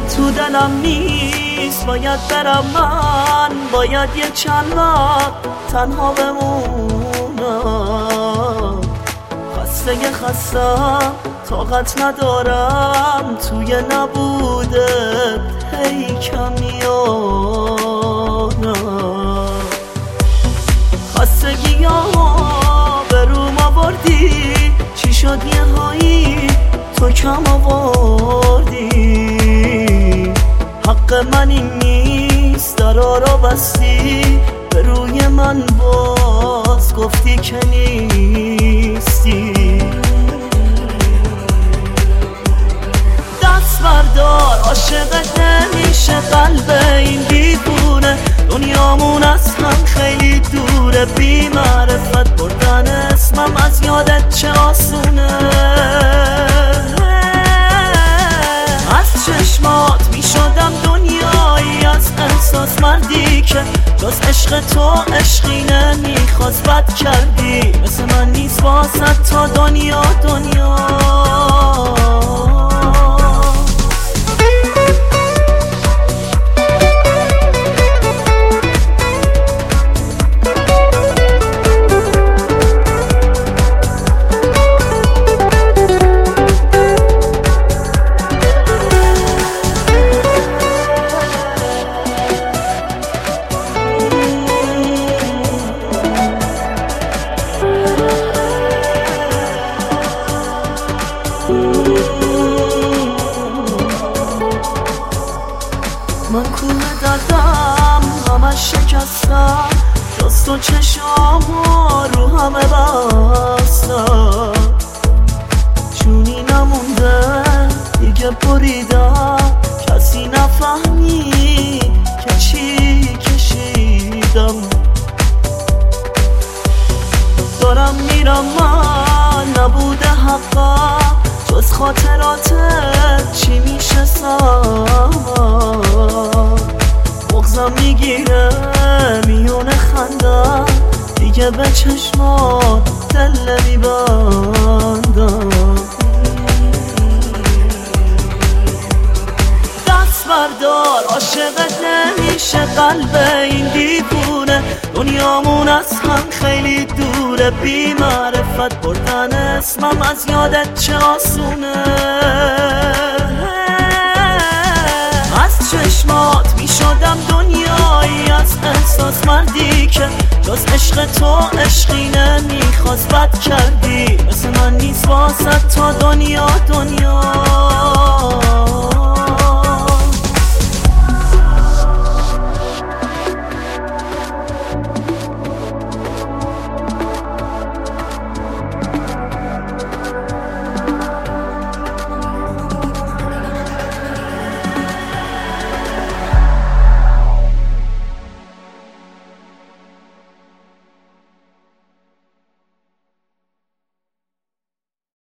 تو دلم نیست، باید برم من، باید یه چند وقت تنها بمونم. خستم طاقت ندارم توی نبودت هی کمیانم. خستگیامو به روم آوردی، چی شد یه هایی تو کم آوردی. حق من این نیست، درا رو بستی به روی من، باز گفتی که نیستی. دست بردار عاشقت نمیشه قلب این دیوونه، دنیامون از هم خیلی دوره. بی معرفت بردن اسمم از یادت چه آسونه. از چشمات می شدم دنیایی، از احساس مردی که جز عشق تو عشقی نمیخواست. بد کردی مثل من نیست واسد تا دنیا من کوه دردم همش شکستم، جز تو چشامو رو همه بستم. چونی نمونده دیگه بریدم، کسی نفهمی که چی کشیدم. دارم میرم من، نبوده حقم جز خاطراتت چی میشه سامم. مغزم میگیره میونه خندم، دیگه به چشمات دل نمیبندم. دست بردار عاشقت نمیشه قلب این دیوونه، دنیامون از هم خیلی دوره. بی معرفت بردن اسمم از یادت چه آسونه. از چشمات می شدم دنیایی، از احساس مردی که جز عشق تو عشقی نمیخواست. بد کردی مثل من نیست واسد تا دنیا